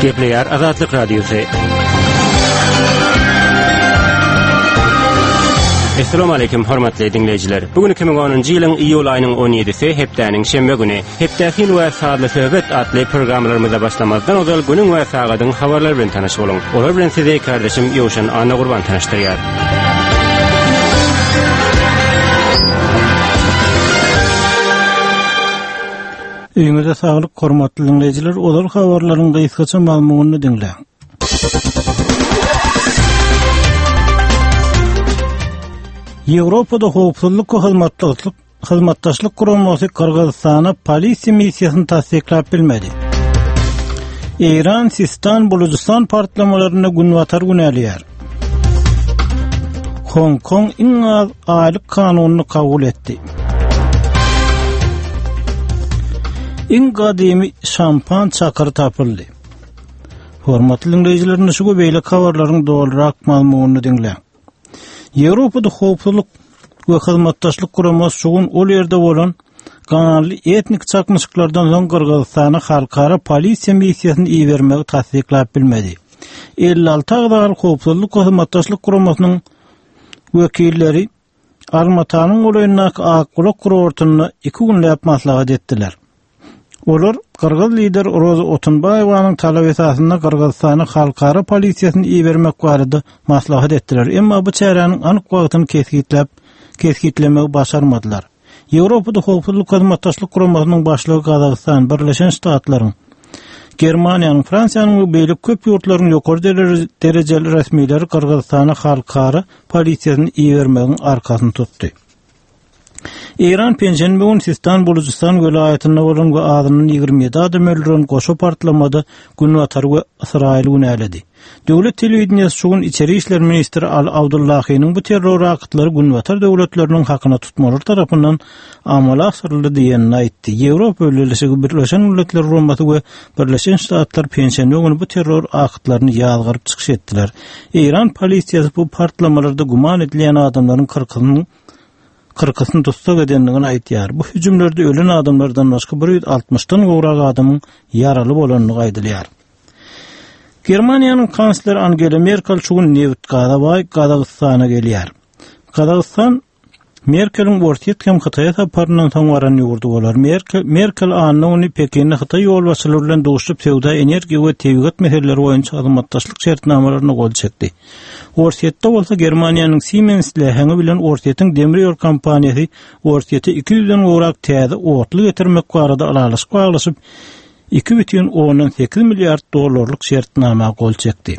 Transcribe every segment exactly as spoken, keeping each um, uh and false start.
Gepleýär Azatlyk Radiosu. Assalamu alaykum hormatly dinleyijiler. Bugün iki bin onuncu ýylyň iýul aýynyň on ýedisi hepdäniň şembe güni. Hepdäkin we saatly söhbet atly programlarymyza başlamazdan özel günüň we sagatyň habarlary bilen tanaşyp boluň. Olar bilen sizi kardeşim Ýowşan Ana Gurban tanıştyrýar. Öňüňizde saglyk hormatly dinleyijiler, olar habarlaryň gysgaça malumutyny dinleň. Ýewropada howpsuzlyk we hyzmatdaşlyk hyzmatdaşlyk guramasy Kyrgyzstana polisiýa missiýasyny tasdiklap bilmedi. Iran Sistan Bulujistan partlamalaryna günwatar günelýär. Hong Kong iň az aýlyk kanunyny kabul etdi. Iň gadymy şampan çakır tapyldy. Hormatly dinleyijiler, şu beýle habarlaryň dolarak malumutyny dinleň. Ýewropada howpsuzlyk we hyzmatdaşlyk guramasy şugun ol ýerde bolan ganly etnik çakmyşyklardan soň Kyrgyzstana halkara polisiýa missiýasyny iýermegi tasdiklap bilmedi. elli alty agdaly howpsuzlyk we hyzmatdaşlyk guramasynyň wekilleri Almatanyň olaýyndaky Akgulak kurortuny iki günläp maslahat etdiler. Olar Kyrgyz lider Roza Otunbaýewanyň talap esasyna Kyrgyzstana halkara polisiýasyny iýermek barada maslahat etdiler. Emma bu çäräniň anyk wagtyny keskitlep, keskitlemek başarmadylar. Ýewropada howpsuzlyk we hyzmatdaşlyk guramasynyň başlygy Kazakystan, Birleşen Ştatlaryň, Germaniýanyň, Fransiýanyň we beýle köp ýurtlaryň ýokary derejeli resmiýleri Kyrgyzstana halkara polisiýasyny iýermegiň arkasyny tutdy. İran pençenbe gün Sistan Bulujistan welaýatyna bolan we adynyň ýygrimi ýedi adam öldüren goşa partlamada günwatar we Israil günäledi. Döwlet telewizionyasy şugun içeri işler ministri Al Abdullahyň bu terror akytlary günwatar döwletleriniň hakyna tutmalar tarapyndan amala asyrly diýenini aýtdy. Ýewropa Birleşigi Birleşen Milletler Guramasy we Birleşen Ştatlar pençenbe günü bu terror akytlaryny ýazgyryp çykyş etdiler. İran polisiýasy bu partlamalarda guman edilen adamlaryň kırkını Kırkısını tutsak edenligini aýtýar. Bu hüjümlerde ölen adamlardan başga bir yüz altmışdan gowrak adamyň yaraly bolanyny aýdylýar. Germaniýanyň kansleri Angela Merkel şugun newt gadabaý Kazakstana gelýär. Kazakystan Merkel'in ortiýet hem Hytaýa saparyndan soň waran ýurdu bolar. Merkel Merkel anyny Pekinne Hytaý ýolbaşçylary bilen doguşup sewda, energiýa we tebigat meseleleri boýunça hyzmatdaşlyk şertnamalaryna gol çekdi. Ortiýetde bolsa Germaniýanyň Siemens leheňi bilen Ortiýetiň demir ýol kompaniýasy Ortiýete iki ýüzden gowrak täze otly getirmek barada alalyşyk baglaşyp iki бүтүн onuň sekiz milliard dollarlyk şertnama gol çekdi.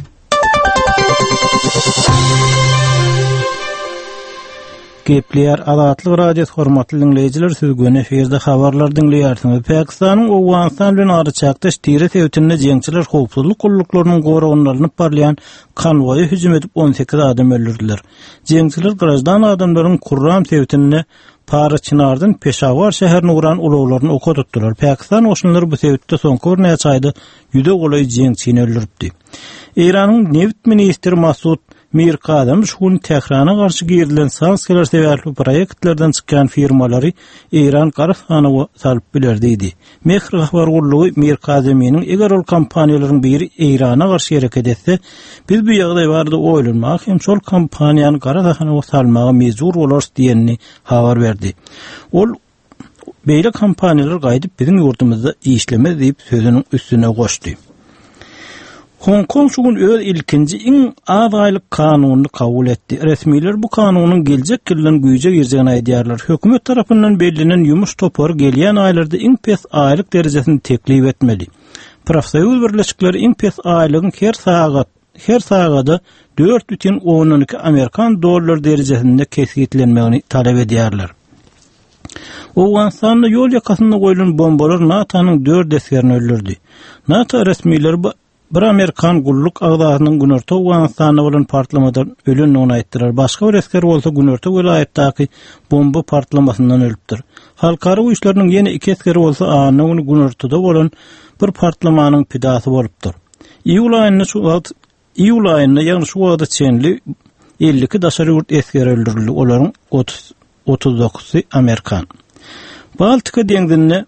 Gepleýär Azatlyk Radiosu hormatly dinleyijiler, siz güne eferde habarlar dinleýärsiňiz. Pakistanyň Awganistan bilen arçakdaş tire sewtinde jeňçiler howpsuzlyk gulluklarynyn goragynyny barlayan konwoýy hüjüm edip on sekiz adam öldürdiler. Jeňçiler grajdan adamlaryň Kurram sewtinde Paraçynardan Peşawar şäherine uran ulaglaryny oka tutdular. Pakistan oşunlary bu sewtde soňky bir näçe aýda ýüde golay jeňçini öldüripdi. Iranyň neft ministri Masud Mirqadam şuň Tehrana garşy girilen sanksiýalar sebäpli proýektlerden çykan firmalary İran garşyna salyp bilerdi. Mehr habar gurlugy Mirqadamyň eger ol kompaniýalaryň biri İrana garşy hereket etse, biz bu ýagdaý barada oýlanmak hem şol kompaniýany garşyna salmaga mejbur bolars diýenini habar berdi. Ol beýle kompaniýalar gaýdyp biziň ýurdumyzda işleme diýip sözüniň üstüne goşdy. Hong Kong şugun öz ilkinji iň az aýlyk kanunyny kabul etdi. Resmiýler bu kanunyň geljek ýylyň güýje girjegini aýdýarlar. Hökümet tarapyndan bellilen ýumuş topar gelýän aýlarda iň pes aýlyk derejesini teklip etmeli. Profsoýuz birleşikleri iň pes aýlygyň her sagat her sagada dört бүтүn on iki Amerikan dollar derejesinde keskitlenmegini talep edýärler. Awganistanda ýol ýakasynda goýulan bombalar NATO'nyň dört eskerini öldürdi. NATO resmiýleri bir Amerikan gulluk agdasynyň Günorta Awganistanda bolan partlamadan ölenini aýtdylar. Başga bir esker bolsa Günorta welaýatdaky bomba partlamasyndan ölüpdir. Halkara güýçleriň ýene iki eskeri bolsa anyny Günortada bolan bir partlamanyň pidasy bolupdyr. Iýul aýynyň şu iýul aýynyň ýagny şu wagtda çenli elli iki daşary ýurt eskeri öldürildi. Olaryň otuz dokuzy Amerikan. Baltika deňdinde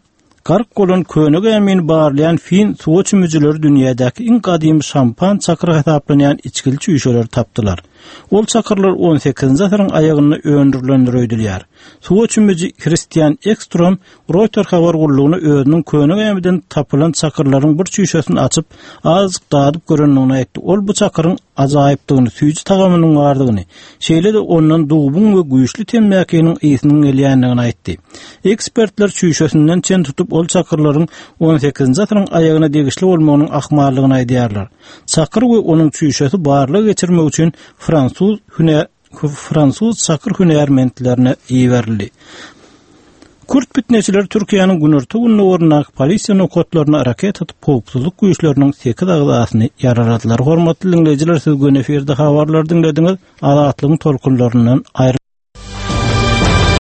Gark golan köne gämini barlayan fin suwa çümüjüler dünýädäki iň gadymy şampan çakyry hesaplanayan içkili çüýşeler tapdylar. Ol çakyrlar on sekizinji asyryň aýagyny öndürilendirýär. Suwa çümüji Christian Ekström Reuters habar gullugyny özüniň köne gämiden tapylan çakyrlaryň bir çüýşesini açyp azyk dadyp görenligini aýtdy. Ol bu çakyryň ajaýypdygyny, süýji tagamynyň bardygyny, şeýle de ondan dugubun we güýçli temmäkiniň ýeňiň gelýänligini aýtdy. Ekspertler çüýşesinden çen tutup ol çakyrlaryň on sekizinji asyryň aýagyna degişli bolmagynyň ahmarlygyny aýdýarlar. Çakyr we onuň çüýşesi barlyk geçirmek üçin Fransuz hüner Fransuz çakyr hünermentlerine iýerildi. Kürt bitneçiler Türkiýanyň Günürtü gününe ornak polisiýa nokatlaryna haraket atyp howpsuzlyk güýçleriniň sekiz agdasyny yaraladylar. Hormatly dinleýijiler, siz göne eferde habarlar dinlediňiz. Azatlygyň tolkunlaryndan aýry